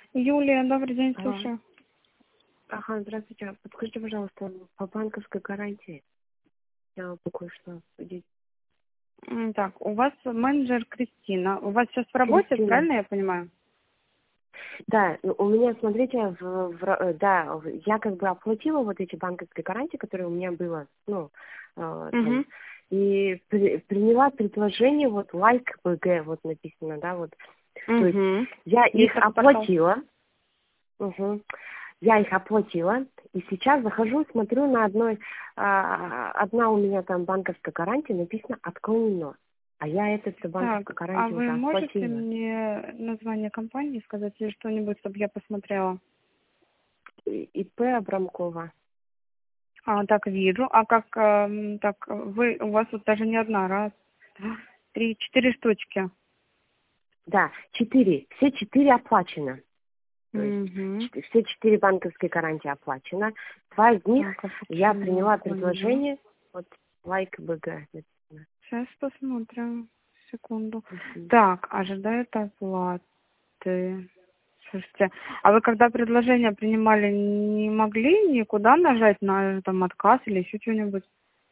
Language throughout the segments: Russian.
Юлия, добрый день, Алло. слушаю. Ага, здравствуйте. Подскажите, пожалуйста, по банковской гарантии я могу кое-что обсудить. Так, у вас менеджер Кристина. У вас сейчас в работе, Кристина. правильно я понимаю? Да, ну, у меня, смотрите, да, я как бы оплатила вот эти банковские гарантии, которые у меня было, ну, там, Угу. и приняла предложение, вот, like БГ, вот написано, да, вот. То есть Угу. я их Список пошел. оплатила. Мгм. Я их оплатила, и сейчас захожу, смотрю на одна у меня там банковская гарантия, написано «отклонено». А я эту Так, банковскую а гарантию вы уже можете оплатила. мне название компании сказать или что-нибудь, чтобы я посмотрела? ИП Абрамкова. Так, вижу. А как, так, у вас вот даже не одна, раз, два, три, 4 штучки. Да, 4. Все 4 оплачено. То есть Угу. все 4 банковские гарантии оплачено. 2 из них Так, а я почему приняла отклонено? предложение, вот, лайк БГ написано. Сейчас посмотрим. Секунду. Мгм. Так, ожидает оплаты. Слушайте, а вы когда предложение принимали, не могли никуда нажать на там отказ или еще что-нибудь?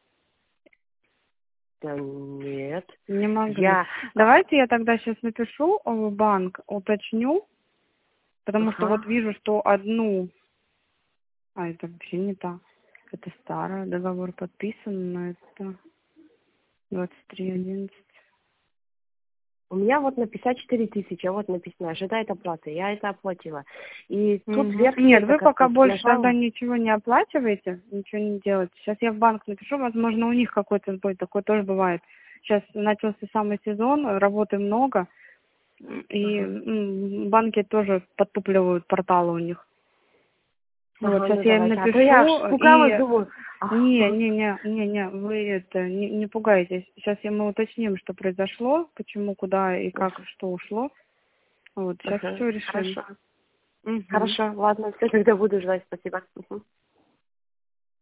Да нет. Не могли. Я... Давайте я тогда сейчас напишу в банк, уточню, потому что вот Ага. вижу, что одну, это вообще не та, это старая, договор подписан, но это 23.11. У меня вот на 54 тысячи, а вот написано, ожидает оплаты. Я это оплатила. И тут Мгм. верхняя Нет, это вы как пока бы больше тогда нажала. ничего не оплачиваете, ничего не делаете. Сейчас я в банк напишу, возможно, у них какой-то сбой, такой тоже бывает. Сейчас начался самый сезон, работы много, и Ага. банки тоже подтупливают порталы у них. Вот, Ага, сейчас ну я им давайте. А то я аж напишу, испугалась, и думаю, ага. вы это, не пугайтесь. Сейчас мы уточним, что произошло, почему, куда и как, Ага. что ушло. Вот, сейчас Ага. все решим. Хорошо. Угу. Хорошо, ладно, все, тогда буду ждать, спасибо. Мгм.